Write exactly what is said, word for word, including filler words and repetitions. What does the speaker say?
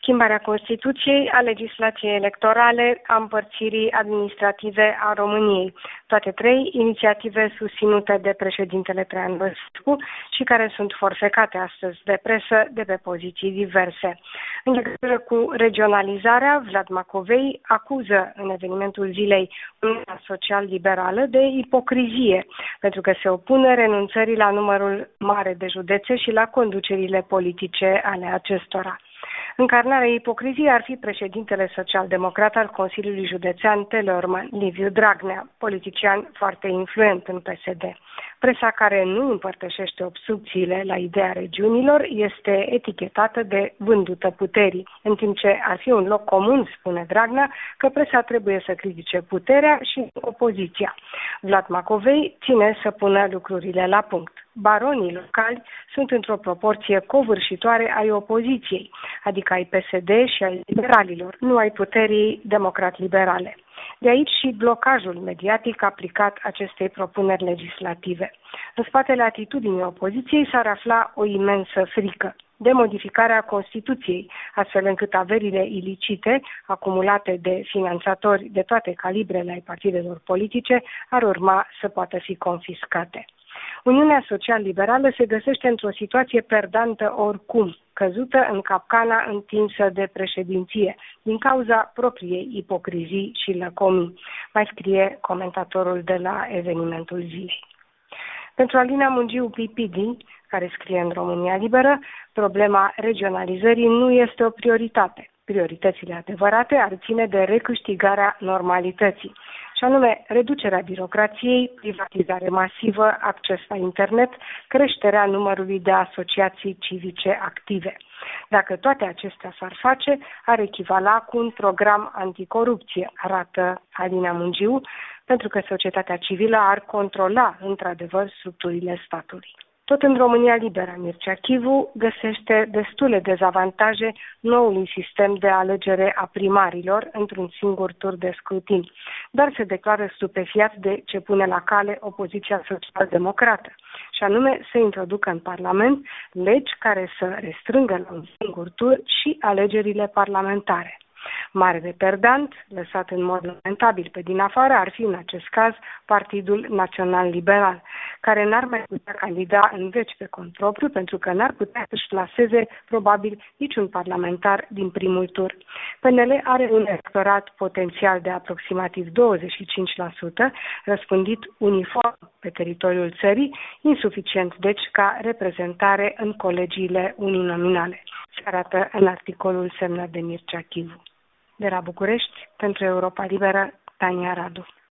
Schimbarea Constituției, a legislației electorale, a împărțirii administrative a României. Toate trei inițiative susținute de președintele Traian Băsescu și care sunt forfecate astăzi de presă de pe poziții diverse. În legătură cu regionalizarea, Vlad Macovei acuză în evenimentul zilei Uniunea Social-Liberală de ipocrizie, pentru că se opune renunțării la numărul mare de județe și la conducerile politice ale acestora. Încarnarea ipocriziei ar fi președintele social-democrat al Consiliului Județean Teleorman, Liviu Dragnea, politician foarte influent în P S D. Presa care nu împărtășește obstrucțiile la ideea regiunilor este etichetată de vândută puterii, în timp ce ar fi un loc comun, spune Dragnea, că presa trebuie să critique puterea și opoziția. Vlad Macovei ține să pună lucrurile la punct. Baronii locali sunt într-o proporție covârșitoare ai opoziției, adică ai P S D și ai liberalilor, nu ai puterii democrat-liberale. De aici și blocajul mediatic aplicat acestei propuneri legislative. În spatele atitudinii opoziției s-ar afla o imensă frică de modificarea Constituției, astfel încât averile ilicite acumulate de finanțatori de toate calibrele ai partidelor politice ar urma să poată fi confiscate. Uniunea Social-Liberală se găsește într-o situație perdantă oricum, căzută în capcana întinsă de președinție, din cauza propriei ipocrizii și lăcomii, mai scrie comentatorul de la evenimentul zilei. Pentru Alina Mungiu Pipidi, care scrie în România Liberă, problema regionalizării nu este o prioritate. Prioritățile adevărate ar ține de recâștigarea normalității, și anume reducerea birocrației, privatizare masivă, acces la internet, creșterea numărului de asociații civice active. Dacă toate acestea s-ar face, ar echivala cu un program anticorupție, arată Alina Mungiu, pentru că societatea civilă ar controla într-adevăr structurile statului. Tot în România Liberă, Mircea Chivu găsește destule dezavantaje noului sistem de alegere a primarilor într-un singur tur de scrutin, dar se declară stupefiat de ce pune la cale opoziția social-democrată, și anume să introducă în Parlament legi care să restrângă la un singur tur și alegerile parlamentare. Marele perdant, lăsat în mod lamentabil pe din afară, ar fi în acest caz Partidul Național Liberal, care n-ar mai putea candida în veci pe cont propriu, pentru că n-ar putea să-și plaseze probabil niciun parlamentar din primul tur. P N L are un electorat potențial de aproximativ douăzeci și cinci la sută, răspândit uniform pe teritoriul țării, insuficient deci ca reprezentare în colegiile uninominale, se arată în articolul semnat de Mircea Chivu. De la București, pentru Europa Liberă, Tania Radu.